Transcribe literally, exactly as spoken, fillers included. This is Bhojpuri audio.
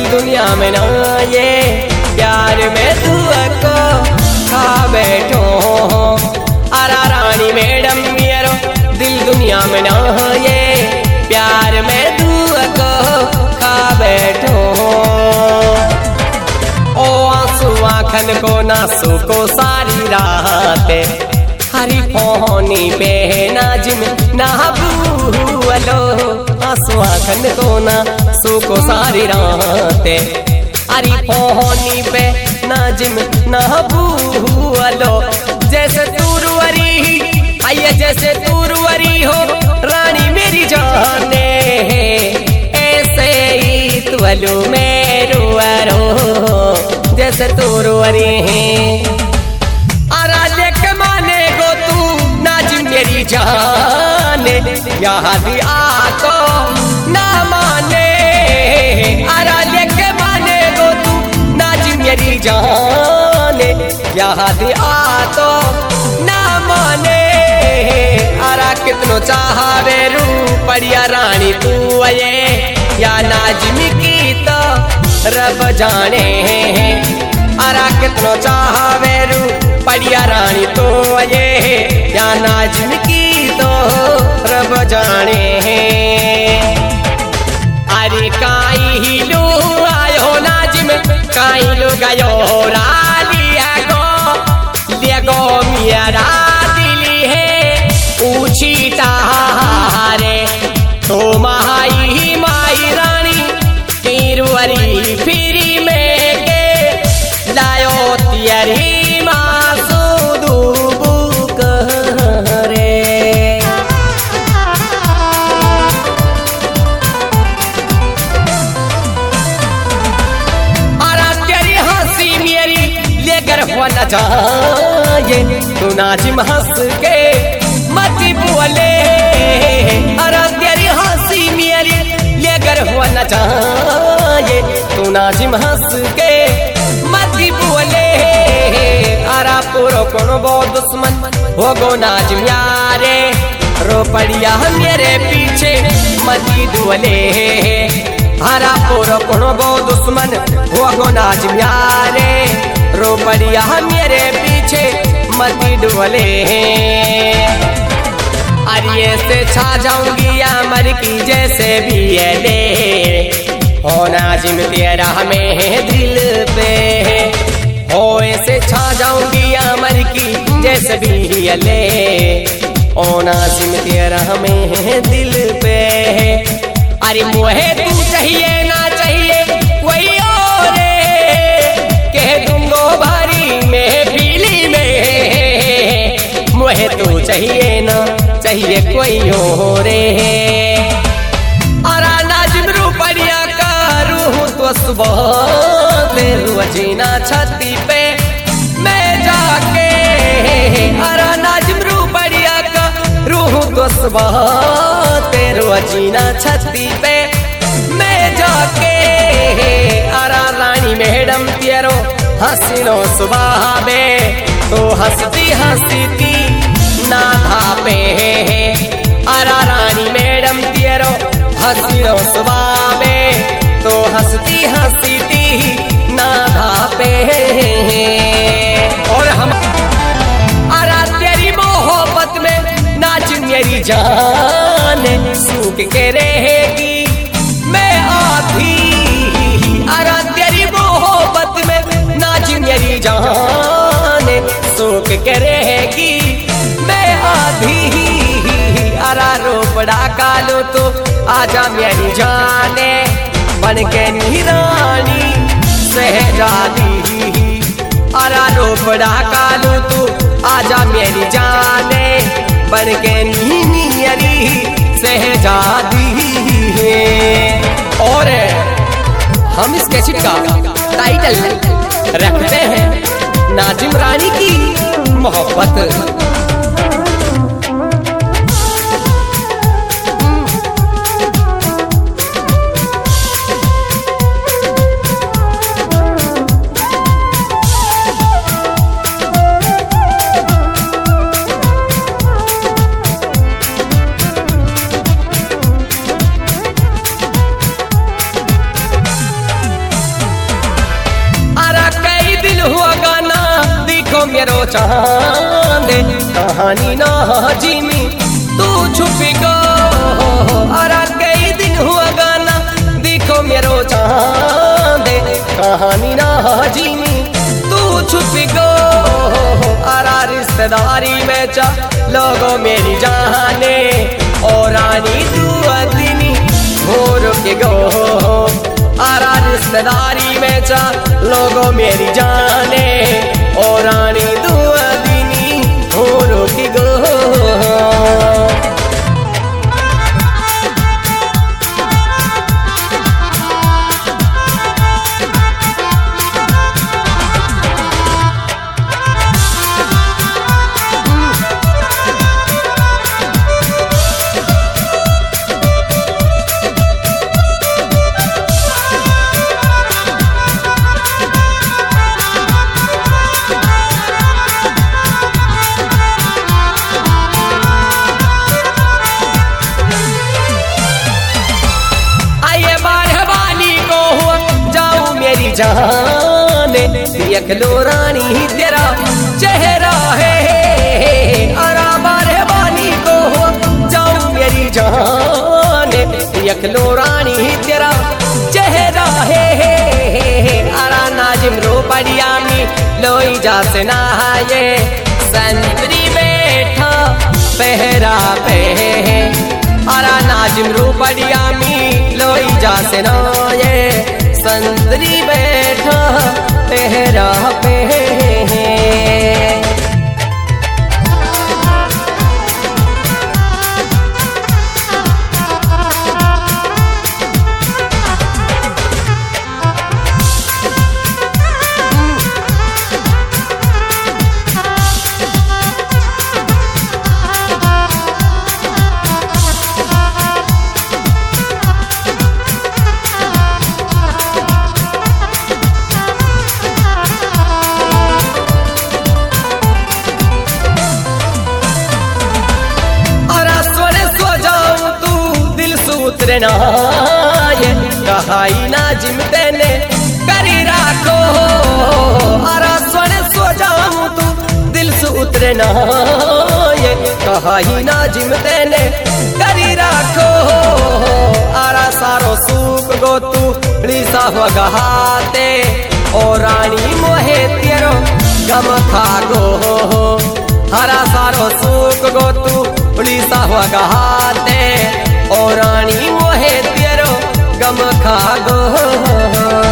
दुनिया में ना ये प्यार में दुआ को खा बैठो। अरा रानी मैडम मेरो दिल दुनिया में ना ये प्यार में दुआ को खा बैठो। ओ आंसू आँखन को नासू को सारी रातें हरी फोनी पे नाजिम ना भूलो। आंसू आँखन को नासू को सारी रातें हरी फोनी पे नाजिम ना भूलो। जैसे तूरवरी आइए जैसे तूरवरी हो रानी मेरी जाने, ऐसे ही तुअलू मेरो अरो जैसे तूरवरी है। अरा लेक माने गो तू नाजिम मेरी जाने, याद आको ना माने। अरा लेक माने गो तू नाजिम मेरी जाने, याद आको ना माने। अरा कितनो चाहवे रूपड़िया रानी तू अये या नाजिम की तो रब जाने। अरा कितनो चाहवे रूपड़िया रानी तू अये या नाजिम की तो रब जाने। अरे काई ही लो आयो नाजिम काई लो गयो रालिया गो लिया गो मियारा ऊंची तारे तो माई ही माई रानी तिरुवरी फिरी में के लायो तियरी मासू दूबुक रे। अरा तेरी हंसी मेरी लेकर हुआ न जाए तू नाजिम हंस के मती बोले। अरा तेरी हंसी मेरी लेकर हुआ न जाए तू नाजिम हंस के मती बोले। अरा पूरो कोनो बो दुश्मन हो गो नाजिम यारे रो पड़िया मेरे पीछे मती दुअले। अरा पूरो कोनो बो दुश्मन हो गो नाजिम यारे रो पड़िया मेरे पीछे मती डुअले। अरे से छा जाऊंगी अमर की जैसे भी है ले हो नाजिम तेरा में दिल पे हो। ऐसे छा जाऊंगी अमर की जैसे भी है ले हो नाजिम तेरा में दिल पे। अरे मुहे तू चाहिए ना चाहिए कोई और कह दूंगो भारी में पीली में। मुहे तू चाहिए ना चाहिए कोई और रे। अरा नाजिम रूपड़िया का रूह तो सुबह तेरू जीना छाती पे मैं जाके। अरा नाजिम रूपड़िया का रूह तो सुबह तेरू जीना छाती पे मैं जाके। अरा रानी मैडम तेरो हसीनो सुबह में तो हंसती हंसती ना धापे। अरा रानी मैडम तेरो हसीनो सुबह में तो हंसती हंसती ना धापे। और हम अरा तेरी मोहब्बत में नाजिम मेरी जान सूख के रहेगी मैं आधी। अरा तेरी मोहब्बत में नाजिम मेरी जान सूख के रहेगी मैं आधी। अरा रोपड़ा कालो तो आजा मेरी जाने बन के निरानी सहजादी। अरा रोपड़ा कालो तो आजा मेरी जाने बन के नीनियरी सहजादी। और हम इस कैसेट का टाइटल रखते हैं नाजिम रानी की मोहब्बत। दिखो मेरो चांद कहानी ना जिमी तू छुप गो अरा कई दिन हुआ गाना दिखो मेरो चांद कहानी ना जिमी तू छुप गो अरा रिश्तेदारी में चा लोगों मेरी जाने और रानी तू अदनी भोर के गो आरा रिश्तेदारी में चा लोगों मेरी जाने और रानी तू अदनी भोर के गो। जाने देख लो रानी तेरा चेहरा है अरा बारे बानी को जाऊं मेरी जाने देख लो रानी तेरा चेहरा है अरा नाजिम रो पड़िया मी लोई जा से नहाए संतरी बैठा पहरा पे अरा नाजिम रो पड़िया मी लोई जा से नहाए संतरी बैठा पहरा पे उतरना ये कहाई ना जिम तेने करी राखो अरा सोने सो जाऊं तू दिल से उतरना ये कहाई ना जिम तेने करी राखो अरा सारो सूप गो तू लीसा हो गहाते और रानी मोहे तेरो गम खा गो हरा सारो सूप गो तू लीसा हो गहाते और रानी मोहे तेरो गम खा गो।